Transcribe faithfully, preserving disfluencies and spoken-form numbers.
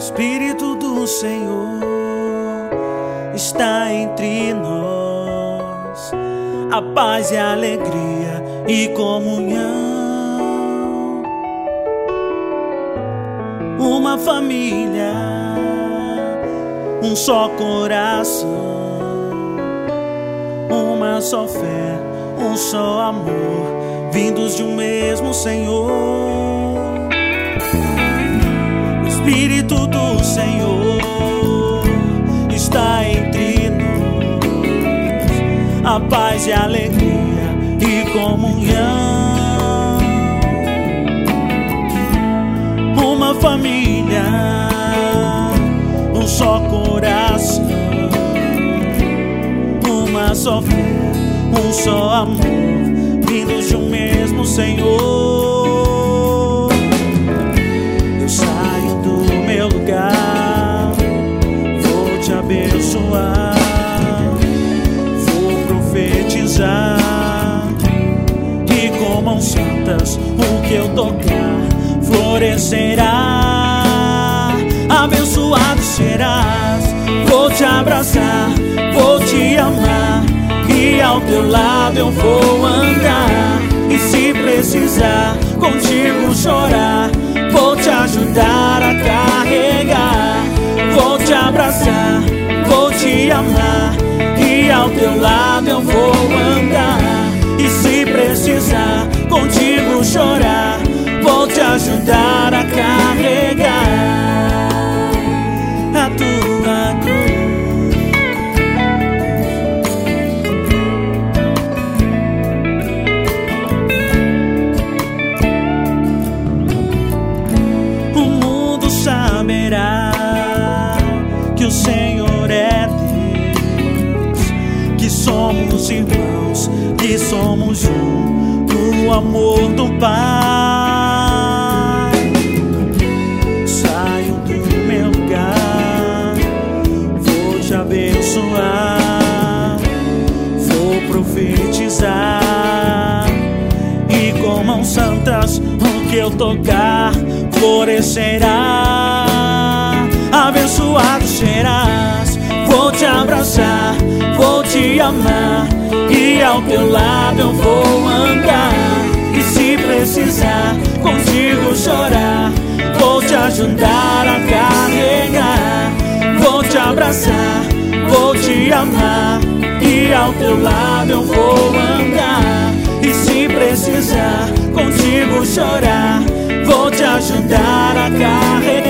Espírito do Senhor está entre nós, a paz e a alegria e comunhão, uma família, um só coração, uma só fé, um só amor, vindos de um mesmo Senhor. O Espírito do Senhor está entre nós, a paz e a alegria e comunhão, uma família, um só coração, uma só fé, um só amor, vindos de um mesmo Senhor. Eu saio do meu lugar, vou te abençoar, vou profetizar, e com mãos santas o que eu tocar florescerá. Abençoado serás, vou te abraçar, vou te amar, e ao teu lado eu vou andar. E se precisar contigo chorar, vou te ajudar a carregar. Vou te abraçar, vou te amar, e ao teu lado eu vou andar. E se precisar contigo chorar, vou te ajudar a carregar a tua cruz. O mundo saberá que o Senhor é Deus, que somos irmãos, que somos um no amor do Pai. Saio do meu lugar, vou te abençoar, vou profetizar, e com mãos santas o que eu tocar florescerá. Abençoado serás, vou te abraçar, vou te amar, e ao teu lado eu vou andar. E se precisar contigo chorar, vou te ajudar a carregar. Vou te abraçar, vou te amar, e ao teu lado eu vou andar. E se precisar contigo chorar, vou te ajudar a carregar.